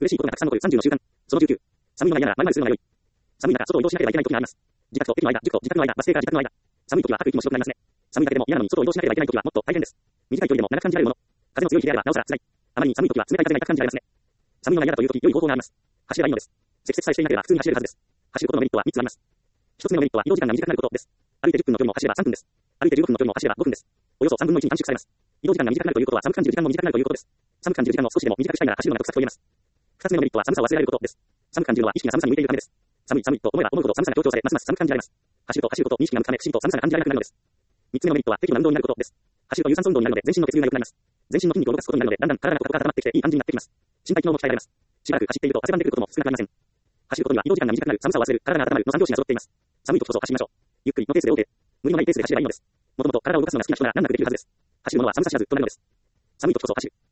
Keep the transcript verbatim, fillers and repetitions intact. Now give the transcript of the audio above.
嬉しいことがたくさん残るさんじゅうの習慣。そのじゅうきゅう。寒いのが嫌なら〇〇するのが良い。寒い中、外を移動しなければいけない時があります。自宅と駅の間、塾と自宅の間、バス停か自宅の間。寒い時は吐く息も白くなりますね。寒いだけでも嫌なのに外を移動しなければいけない時はもっと大変です。短い距離でも長く感じられるもの。風の強い日であればなおさら辛い。あまりに寒い時は冷たい風が痛く感じられますね。寒いのが嫌だという時、良い方法があります。走ればいいのです。積雪さえしていなければ普通に走れるはずです。走ることのメリットはみっつあります。ひとつめのメリットは移動時間が短くなることです。歩いてじゅっぷんの距離も走ればさんぷんです。歩いてじゅうごふんの距離も走ればごふんです。およそさんぶんのいちに短縮されます。移動時間が短くなるということは寒く感じる時間も短くなるということです。寒く感じる時間を少しでも短くしたいなら走るのが得策と言えます。ふたつめのメリットは寒さを忘れられることです。寒く感じるのは意識が寒さに向いているためです。寒い寒いと思えば思うほど寒さが強調され、ますます寒く感じられます。走ると走ることに意識が向くため、不思議と寒さが感じられなくなるのです。みっつめのメリットは適度な運動になることです。走ると有酸素運動になるので全身の血流が良くなります。全身の筋肉を動かすことになるので、だんだん体のポカポカが温まってきていい感じになってきます。身体機能も鍛えられます。しばらく走っていると汗ばんでくることも少なくなりません。走ることには移動時間が短くなる、寒さを忘れる、体が温まるのさん拍子が揃っています。寒い時こそ走りましょう。ゆっくりのペースで OK。無理のないペースで走ればいいのです。もともと体を動かすのが好きな人なら難なくできるはずです。走るものは寒さ知らずとなるのです。寒い時こそ走る。